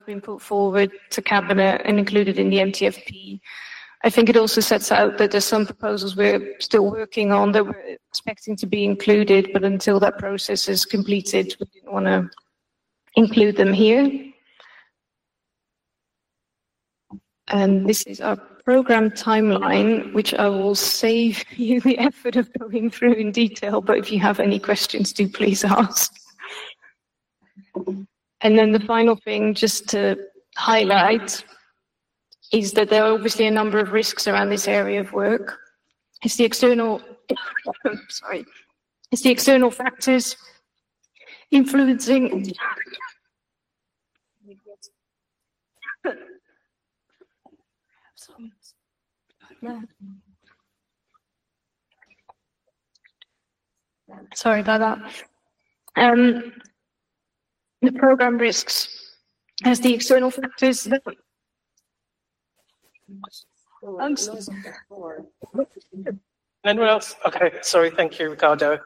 been put forward to Cabinet and included in the MTFP. I think it also sets out that there's some proposals we're still working on that we're expecting to be included, but until that process is completed, we didn't want to include them here. And this is our program timeline, which I will save you the effort of going through in detail, but if you have any questions, do please ask. And then the final thing, just to highlight, is that there are obviously a number of risks around this area of work. It's the external, it's the external factors influencing. Sorry about that. The program risks as the external factors that. Anyone else? Okay, sorry, thank you, Ricardo.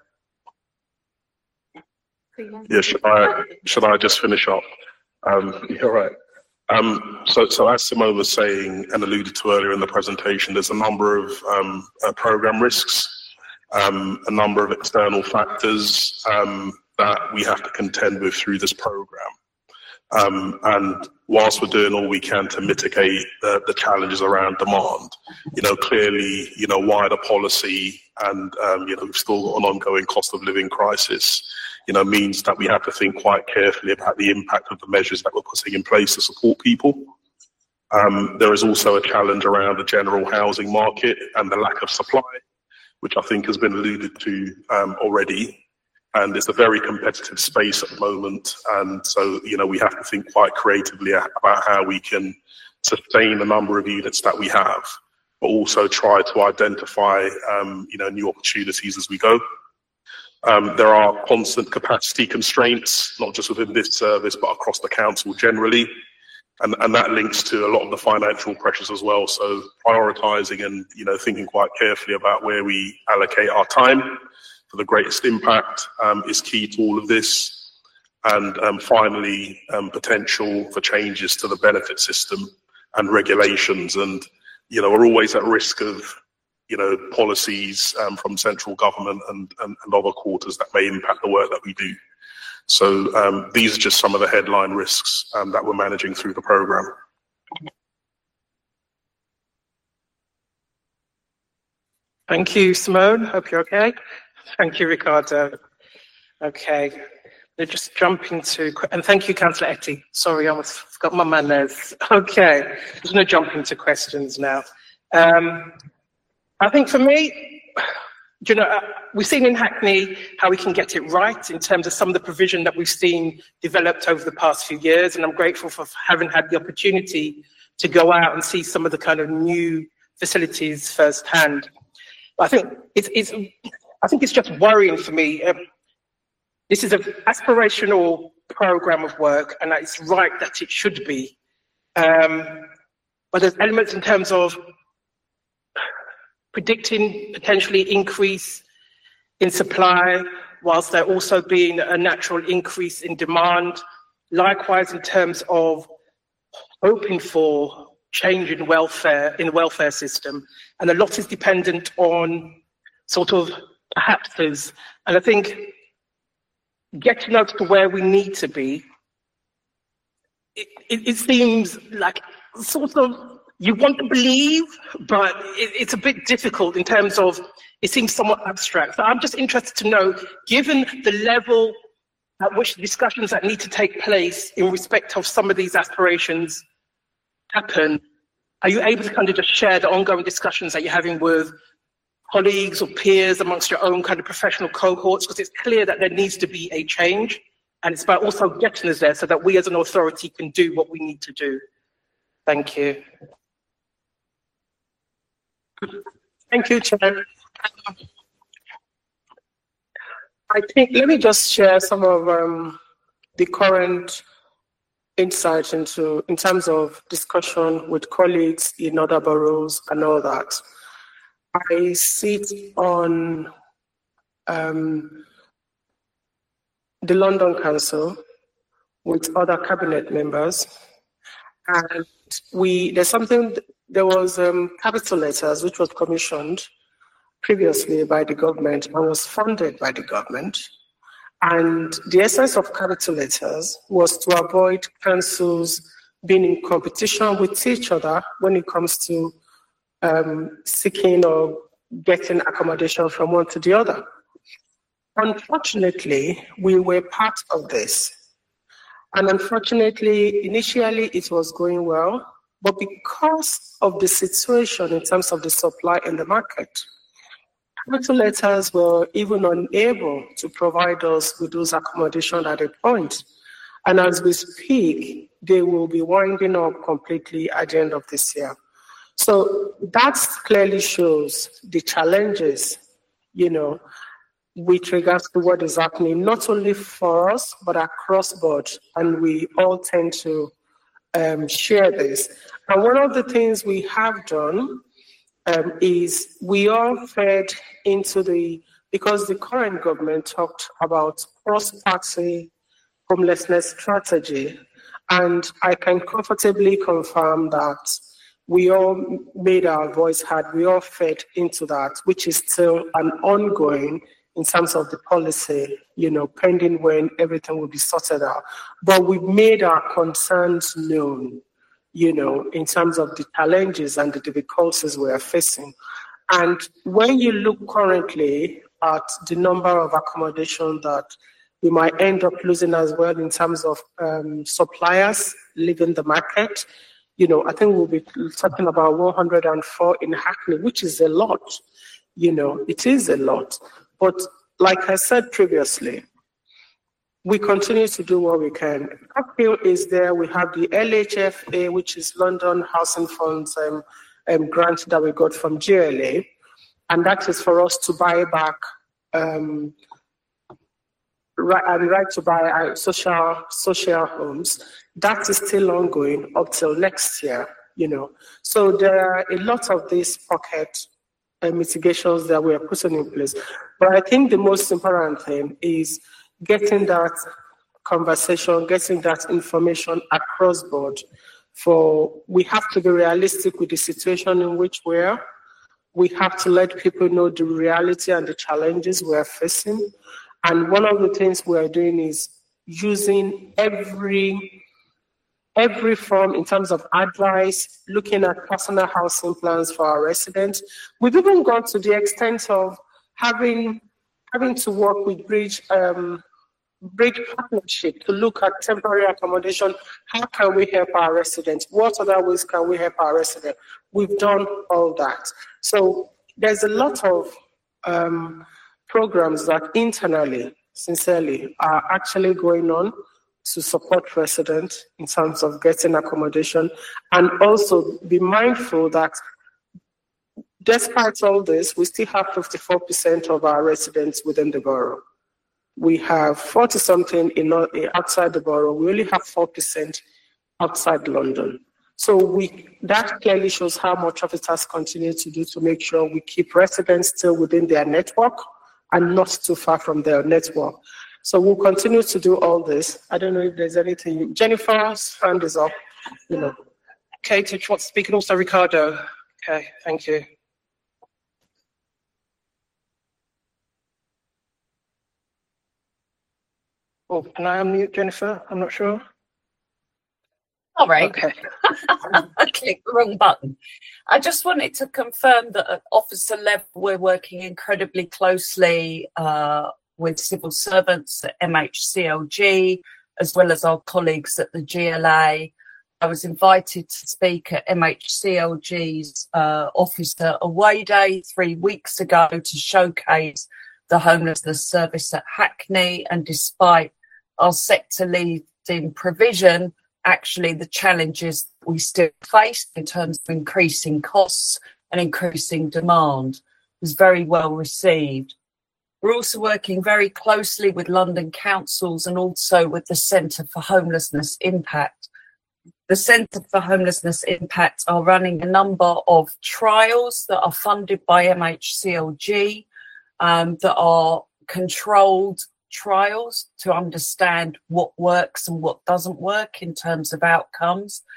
Yeah, should I just finish up? You're right. So as Simone was saying and alluded to earlier in the presentation, there's a number of program risks, a number of external factors that we have to contend with through this program. And whilst we're doing all we can to mitigate the challenges around demand, clearly, wider policy and, we've still got an ongoing cost of living crisis, means that we have to think quite carefully about the impact of the measures that we're putting in place to support people. There is also a challenge around the general housing market and the lack of supply, which I think has been alluded to already. And it's a very competitive space at the moment. And so, we have to think quite creatively about how we can sustain the number of units that we have, but also try to identify, new opportunities as we go. There are constant capacity constraints, not just within this service, but across the council generally. And that links to a lot of the financial pressures as well. So prioritising and, thinking quite carefully about where we allocate our time for the greatest impact is key to all of this. And finally, potential for changes to the benefit system and regulations. And, we're always at risk of, policies from central government and other quarters that may impact the work that we do. So these are just some of the headline risks that we're managing through the programme. Thank you, Simone. Hope you're okay. Thank you, Ricardo. Okay, we'll just jump into, and thank you, Councillor Etty. Sorry, I almost forgot my manners. Okay, there's no jump into questions now. I think for me, we've seen in Hackney how we can get it right in terms of some of the provision that we've seen developed over the past few years, and I'm grateful for having had the opportunity to go out and see some of the kind of new facilities firsthand. But I think it's just worrying for me. This is an aspirational program of work, and it's right that it should be. But there's elements in terms of predicting potentially increase in supply, whilst there also being a natural increase in demand. Likewise, in terms of hoping for change in welfare, in the welfare system. And a lot is dependent on sort of perhaps, and I think getting us to where we need to be, it seems like sort of you want to believe, but it's a bit difficult in terms of, it seems somewhat abstract. So I'm just interested to know, given the level at which discussions that need to take place in respect of some of these aspirations happen, are you able to kind of just share the ongoing discussions that you're having with colleagues or peers amongst your own kind of professional cohorts? Because it's clear that there needs to be a change, and it's about also getting us there so that we as an authority can do what we need to do. Thank you. Thank you, Chair. I think, let me just share some of the current insight in terms of discussion with colleagues in other boroughs and all that. I sit on the London Council with other cabinet members, And there was capital letters, which was commissioned previously by the government and was funded by the government. And the essence of capital letters was to avoid councils being in competition with each other when it comes to seeking or getting accommodation from one to the other. Unfortunately, we were part of this. And unfortunately, initially it was going well, but because of the situation in terms of the supply in the market, capital letters were even unable to provide us with those accommodation at a point. And as we speak, they will be winding up completely at the end of this year. So that clearly shows the challenges, with regards to what is happening, not only for us, but across board. And we all tend to share this. And one of the things we have done is we all fed into because the current government talked about cross-party homelessness strategy. And I can comfortably confirm that we all made our voice heard, we all fed into that, which is still an ongoing in terms of the policy, pending when everything will be sorted out. But we've made our concerns known, in terms of the challenges and the difficulties we are facing. And when you look currently at the number of accommodation that we might end up losing as well in terms of suppliers leaving the market, I think we'll be talking about 104 in Hackney, which is a lot. It is a lot. But like I said previously, we continue to do what we can. Uphill is there. We have the LHFA, which is London Housing Fund's grant that we got from GLA. And that is for us to buy back right to buy social homes. That is still ongoing up till next year, So there are a lot of these pocket mitigations that we are putting in place. But I think the most important thing is getting that conversation, getting that information across board. We have to be realistic with the situation in which we are. We have to let people know the reality and the challenges we are facing. And one of the things we are doing is using every form in terms of advice, looking at personal housing plans for our residents. We've even gone to the extent of having to work with Bridge Partnership to look at temporary accommodation. How can we help our residents? What other ways can we help our residents? We've done all that. So there's a lot of programs that internally, sincerely, are actually going on to support residents in terms of getting accommodation, and also be mindful that despite all this, we still have 54% of our residents within the borough. We have 40-something outside the borough. We only have 4% outside London. So that clearly shows how much of it has continued to do to make sure we keep residents still within their network and not too far from their network. So we'll continue to do all this. I don't know if there's anything. Jennifer's hand is up. Okay, do you want to speak? And also Ricardo. Okay, thank you. Oh, can I unmute Jennifer? I'm not sure. All right. Okay. I clicked the wrong button. I just wanted to confirm that at officer level, we're working incredibly closely with civil servants at MHCLG, as well as our colleagues at the GLA. I was invited to speak at MHCLG's Officer Away Day 3 weeks ago to showcase the homelessness service at Hackney, and despite our sector leading provision, actually the challenges we still face in terms of increasing costs and increasing demand was very well received. We're also working very closely with London councils and also with the Centre for Homelessness Impact. The Centre for Homelessness Impact are running a number of trials that are funded by MHCLG that are controlled trials to understand what works and what doesn't work in terms of outcomes.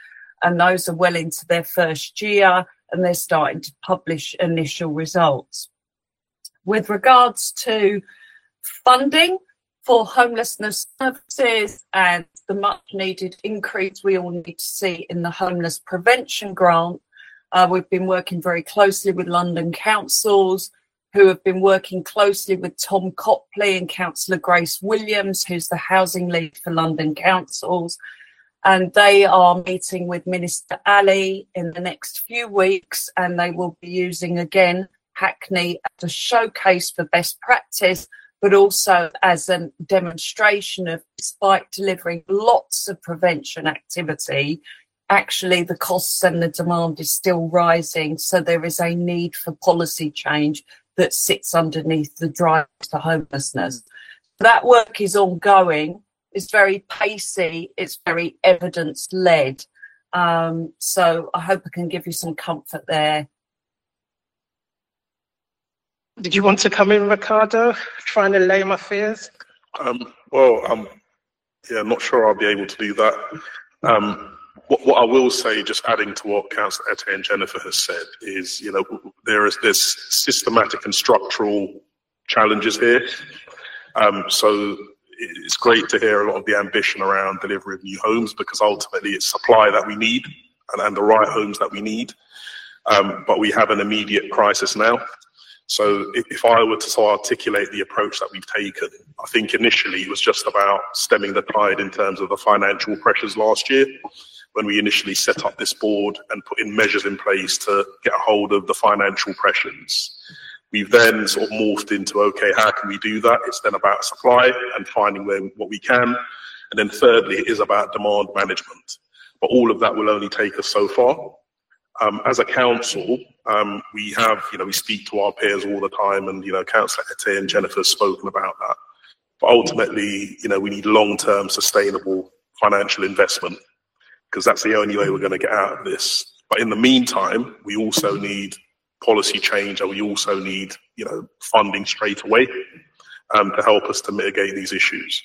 and those are well into their first year, and they're starting to publish initial results. With regards to funding for homelessness services and the much needed increase we all need to see in the homeless prevention grant, we've been working very closely with London councils, who have been working closely with Tom Copley and Councillor Grace Williams, who's the housing lead for London councils. And they are meeting with Minister Ali in the next few weeks, and they will be using again Hackney as a showcase for best practice, but also as a demonstration of, despite delivering lots of prevention activity, actually the costs and the demand is still rising. So there is a need for policy change that sits underneath the drive to homelessness. That work is ongoing. It's very pacey. It's very evidence-led. So I hope I can give you some comfort there. Did you want to come in, Ricardo? Trying to allay my fears? Yeah, I'm not sure I'll be able to do that. What I will say, just adding to what Councillor Ette and Jennifer has said, is, you know, there's systematic and structural challenges here. So it's great to hear a lot of the ambition around delivery of new homes, because ultimately it's supply that we need and the right homes that we need. But we have an immediate crisis now. So if I were to articulate the approach that we've taken, I think initially it was just about stemming the tide in terms of the financial pressures last year, when we initially set up this board and put in measures in place to get a hold of the financial pressures. We've then sort of morphed into, okay, how can we do that? It's then about supply and finding what we can. And then thirdly, it is about demand management. But all of that will only take us so far. As a council, we have, we speak to our peers all the time, and, Councillor Ette and Jennifer have spoken about that. But ultimately, we need long-term sustainable financial investment, because that's the only way we're going to get out of this. But in the meantime, we also need policy change, and we also need, funding straight away to help us to mitigate these issues.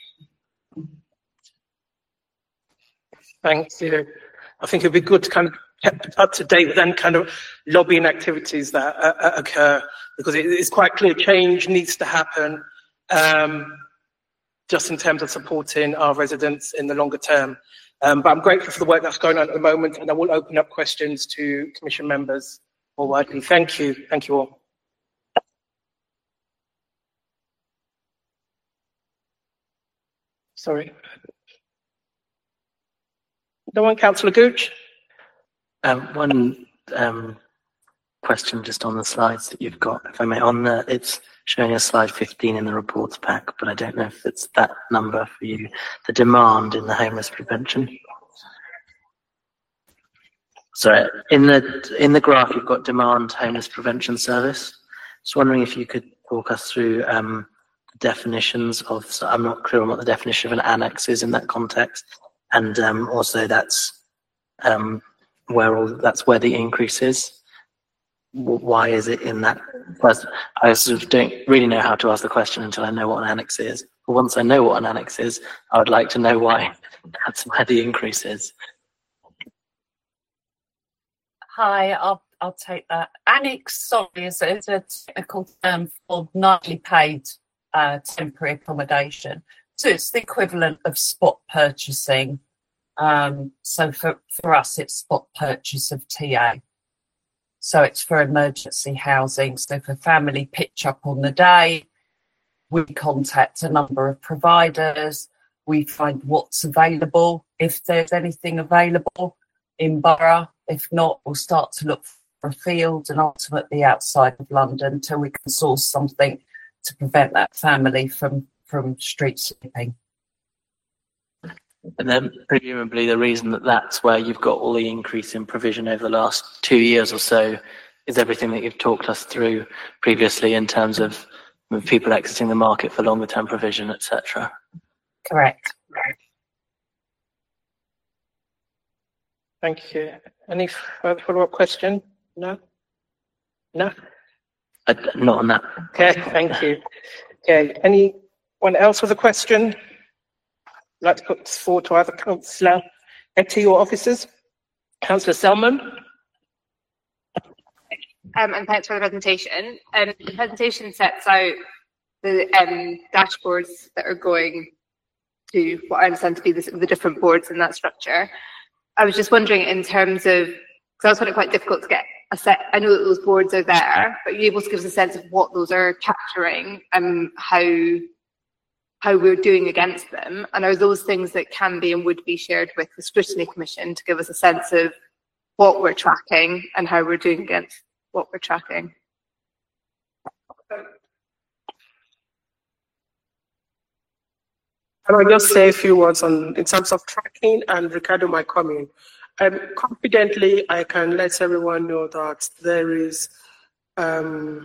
Thank you. I think it'd be good to kind of keep up to date with any kind of lobbying activities that occur, because it's quite clear change needs to happen, just in terms of supporting our residents in the longer term. But I'm grateful for the work that's going on at the moment, and I will open up questions to Commission members more widely. Thank you. Thank you all. Sorry. No one, Councillor Gooch? One question just on the slides that you've got, if I may. It's showing us slide 15 in the reports pack, but I don't know if it's that number for you. The demand in the homeless prevention. Sorry, in the graph you've got demand homeless prevention service. Just wondering if you could walk us through the definitions of. So I'm not clear on what the definition of an annex is in that context, and also that's where the increase is. Why is it in that? First, I sort of don't really know how to ask the question until I know what an annex is. But once I know what an annex is, I would like to know why that's where the increase is. Hi, I'll take that. Annex, sorry, is a technical term for nightly paid temporary accommodation. So it's the equivalent of spot purchasing. So for us, it's spot purchase of TA. So it's for emergency housing. So for family pitch up on the day, we contact a number of providers. We find what's available, if there's anything available in borough. If not, we'll start to look for a field and ultimately outside of London until we can source something to prevent that family from street sleeping. And then presumably the reason that's where you've got all the increase in provision over the last 2 years or so is everything that you've talked us through previously in terms of people exiting the market for longer term provision, etc. Correct. Thank you. Any further follow-up question? No? No? Not on that. Okay, thank you. Okay, anyone else with a question? I'd like to put this forward to either Councillor Ette or officers? Councillor Selman. And thanks for the presentation. The presentation sets out the dashboards that are going to what I understand to be the different boards in that structure. I was just wondering in terms of, because I was finding it quite difficult to get a set, I know that those boards are there, but you're able to give us a sense of what those are capturing and how we're doing against them. And are those things that can be and would be shared with the Scrutiny Commission to give us a sense of what we're tracking and how we're doing against what we're tracking? Can I just say a few words in terms of tracking, and Ricardo might come in. Confidently, I can let everyone know that there is a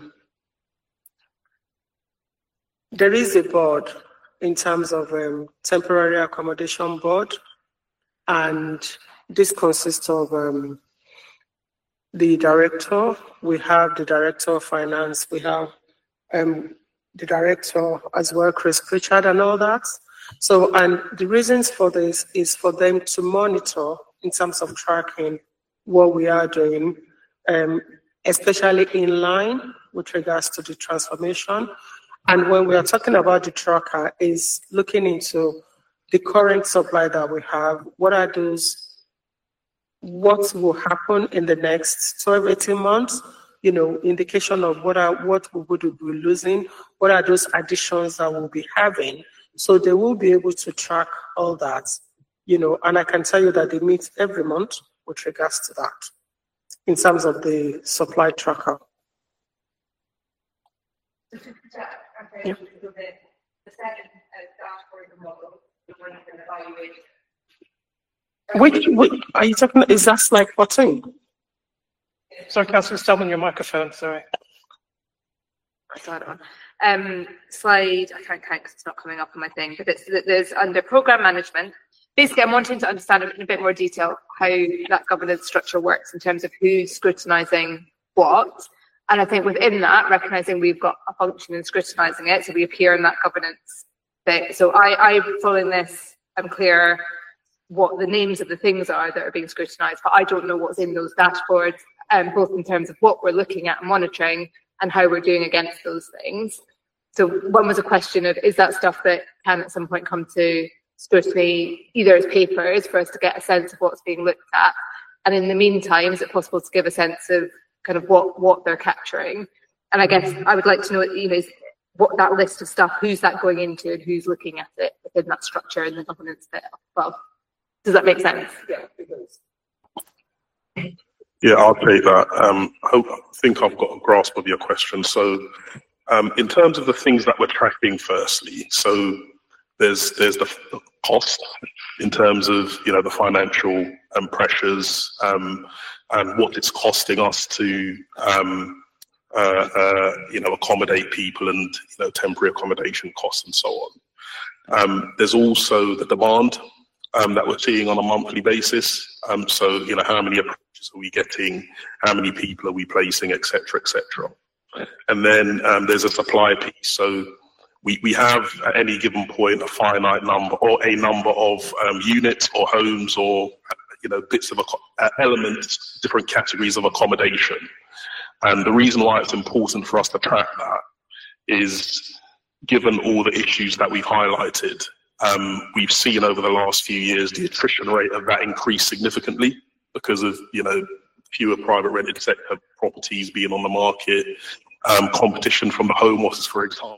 board in terms of temporary accommodation board, and this consists of the director. We have the director of finance. We have the director as well, Chris Pritchard, and all that. So, and the reasons for this is for them to monitor in terms of tracking what we are doing, especially in line with regards to the transformation. And when we are talking about the tracker, is looking into the current supply that we have. What are those? What will happen in the next 12, 18 months? You know, indication of what we would be losing. What are those additions that we'll be having? So they will be able to track all that, you know, and I can tell you that they meet every month with regards to that in terms of the supply tracker. Yeah. Which are you talking? Is that slide 14? Sorry, Councillor Selman, your microphone. Sorry. Slide, I can't count because it's not coming up on my thing, but there's under program management. Basically, I'm wanting to understand in a bit more detail how that governance structure works in terms of who's scrutinising what. And I think within that, recognising we've got a function in scrutinising it, so we appear in that governance bit. So I'm following this, I'm clear what the names of the things are that are being scrutinised, but I don't know what's in those dashboards, both in terms of what we're looking at and monitoring and how we're doing against those things. So one was a question of, is that stuff that can at some point come to scrutiny, either as papers for us to get a sense of what's being looked at, and in the meantime, is it possible to give a sense of kind of what they're capturing? And I guess I would like to know, you know, what that list of stuff, who's that going into and who's looking at it within that structure and the governance bit. Well, does that make sense? Yeah, it does. Yeah, I'll take that. I think I've got a grasp of your question. So in terms of the things that we're tracking firstly, so there's the cost in terms of, you know, the financial pressures and what it's costing us to, you know, accommodate people and, you know, temporary accommodation costs and so on. There's also the demand that we're seeing on a monthly basis. So, you know, how many approaches are we getting? How many people are we placing, et cetera, et cetera. And then there's a supply piece. So we have at any given point a finite number or a number of units or homes or, you know, bits of elements, different categories of accommodation. And the reason why it's important for us to track that is, given all the issues that we've highlighted, we've seen over the last few years the attrition rate of that increase significantly because of, you know, fewer private rented sector properties being on the market, competition from the Home Office, for example,